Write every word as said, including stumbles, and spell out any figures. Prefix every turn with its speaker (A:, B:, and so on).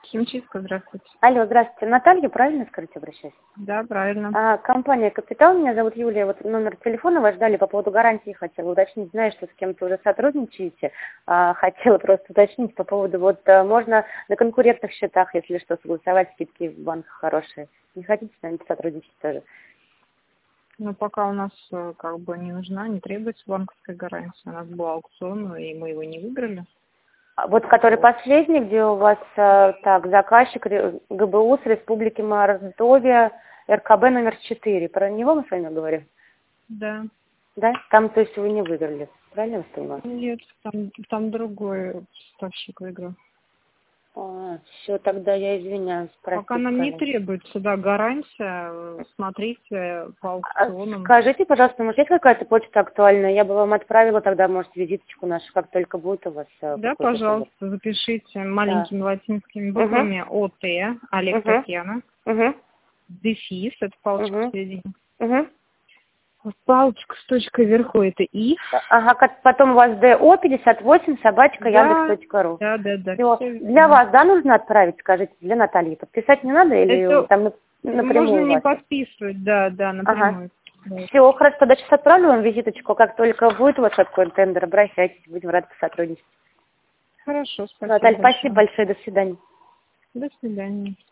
A: Химчистка, здравствуйте.
B: Алло, здравствуйте. Наталья, правильно, скажите, обращаюсь?
A: Да, правильно.
B: А, компания «Капитал», меня зовут Юлия. Вот номер телефона вас ждали по поводу гарантии, хотела уточнить. Знаю, что с кем-то уже сотрудничаете. А, хотела просто уточнить по поводу, вот а, можно на конкурентных счетах, если что, согласовать, скидки в банках хорошие. Не хотите с нами сотрудничать тоже?
A: Но пока у нас э, как бы не нужна, не требуется банковская гарантия. У нас был аукцион, и мы его не выиграли.
B: А вот который последний, где у вас а, так заказчик Ре- ГБУ с Республики Мордовия, РКБ номер четыре. Про него мы с вами говорим?
A: Да.
B: Да? Там, то есть, вы не выиграли. Правильно я вас понимаю?
A: Нет, там, там другой поставщик выиграл.
B: А, все, тогда я извиняюсь, простите,
A: Пока нам не
B: пожалуйста.
A: требуется, да, гарантия. Смотрите по
B: А
A: аукционам.
B: скажите, пожалуйста, может, есть какая-то почта актуальная? Я бы вам отправила тогда, может, визиточку нашу, как только будет у вас э,
A: Да,
B: какой-то шедевр.
A: пожалуйста, запишите
B: Да.
A: маленькими латинскими
B: Угу.
A: буквами ОТ, Олег
B: Угу.
A: Татьяна,
B: Угу.
A: дефис, это палочка в
B: Угу.
A: середине.
B: Угу.
A: Палочка с точкой вверху, это И.
B: Ага, как потом у вас ДО пятьдесят восемь собачка Яндекс
A: Да,
B: точка ру.
A: да, да, да.
B: Все.
A: Всё
B: Для
A: верно.
B: вас, да, нужно отправить, скажите, для Натальи? Подписать не надо или
A: Это
B: там нап-
A: можно
B: напрямую у
A: не
B: вас?
A: подписывать, да, да,
B: Ага.
A: напрямую. Да.
B: Все, хорошо, тогда сейчас отправлю вам визиточку. Как только будет у вас какой-то тендер, обращайтесь, будем рады посотрудничать.
A: Хорошо, спасибо
B: Наталья, спасибо
A: большое.
B: большое, до свидания.
A: До свидания.